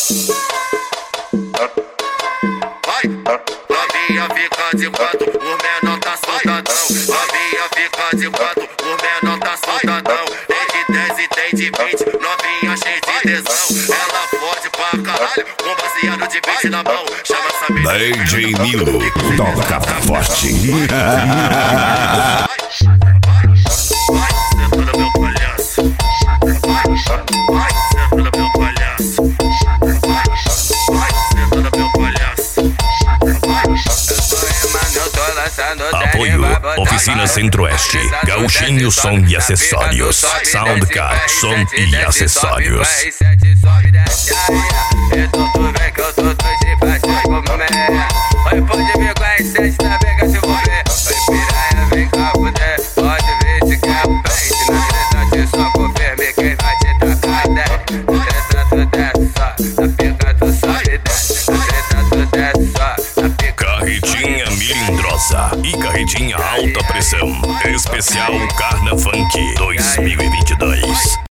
Vai, novinha fica de quatro, o menor tá soldadão. Novinha fica de quatro, o menor tá soldadão. Tem de 10 e tem de 20, novinha cheia de tesão. Ela fode pra caralho, com baseado de 20 na mão. Chama essa menina DJ Milo, toca forte. Vai, senta no meu palhaço. Vai, senta no meu palhaço. Vai, senta no meu palhaço. Apoio Oficina Centro-Oeste, Gauchinho Som e Acessórios, Soundcard, som e acessórios. Pode vir com as 7 na Vega se for ver. Oi, piranha, vem cá, puder. Pode vir se quer frente. Na verdade, só confirme quem vai te tacar 10. Treta, tu desce só. Na pica, tu sobe e desce. Treta, tu desce só. Na pica. Carretinha Milindrosa e Carretinha Alta Pressão. Especial Carna Funk 2022.